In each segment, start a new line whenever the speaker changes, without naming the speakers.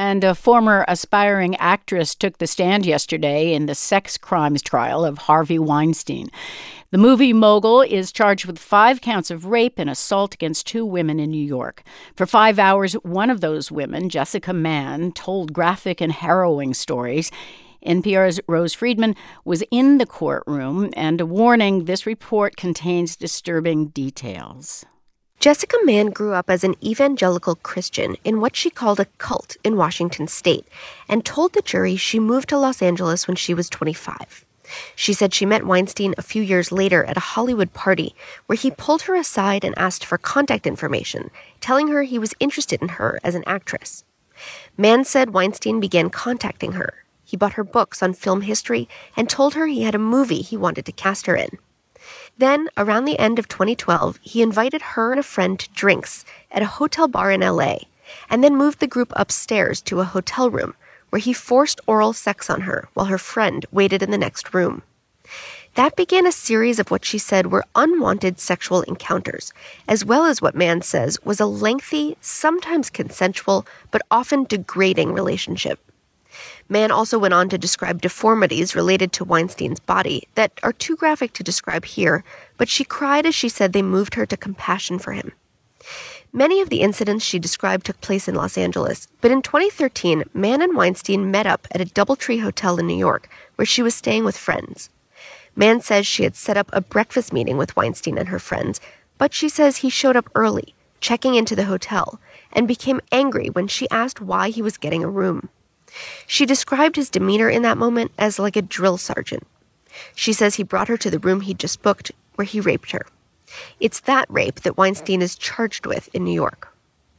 And a former aspiring actress took the stand yesterday in the sex crimes trial of Harvey Weinstein. The movie mogul is charged with 5 counts of rape and assault against 2 women in New York. For 5 hours, one of those women, Jessica Mann, told graphic and harrowing stories. NPR's Rose Friedman was in the courtroom, and a warning, this report contains disturbing details.
Jessica Mann grew up as an evangelical Christian in what she called a cult in Washington state and told the jury she moved to Los Angeles when she was 25. She said she met Weinstein a few years later at a Hollywood party where he pulled her aside and asked for contact information, telling her he was interested in her as an actress. Mann said Weinstein began contacting her. He bought her books on film history and told her he had a movie he wanted to cast her in. Then, around the end of 2012, he invited her and a friend to drinks at a hotel bar in LA, and then moved the group upstairs to a hotel room where he forced oral sex on her while her friend waited in the next room. That began a series of what she said were unwanted sexual encounters, as well as what Mann says was a lengthy, sometimes consensual, but often degrading relationship. Mann also went on to describe deformities related to Weinstein's body that are too graphic to describe here, but she cried as she said they moved her to compassion for him. Many of the incidents she described took place in Los Angeles, but in 2013, Mann and Weinstein met up at a DoubleTree hotel in New York, where she was staying with friends. Mann says she had set up a breakfast meeting with Weinstein and her friends, but she says he showed up early, checking into the hotel, and became angry when she asked why he was getting a room. She described his demeanor in that moment as like a drill sergeant. She says he brought her to the room he'd just booked, where he raped her. It's that rape that Weinstein is charged with in New York.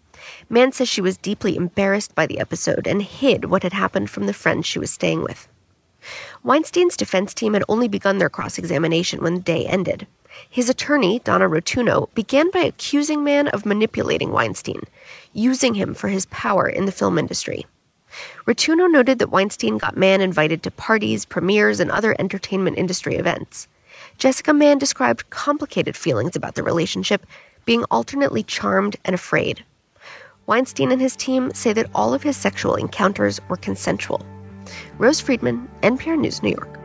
Mann says she was deeply embarrassed by the episode and hid what had happened from the friends she was staying with. Weinstein's defense team had only begun their cross-examination when the day ended. His attorney, Donna Rotuno, began by accusing Mann of manipulating Weinstein, using him for his power in the film industry. Rotuno noted that Weinstein got Mann invited to parties, premieres, and other entertainment industry events. Jessica Mann described complicated feelings about the relationship, being alternately charmed and afraid. Weinstein and his team say that all of his sexual encounters were consensual. Rose Friedman, NPR News, New York.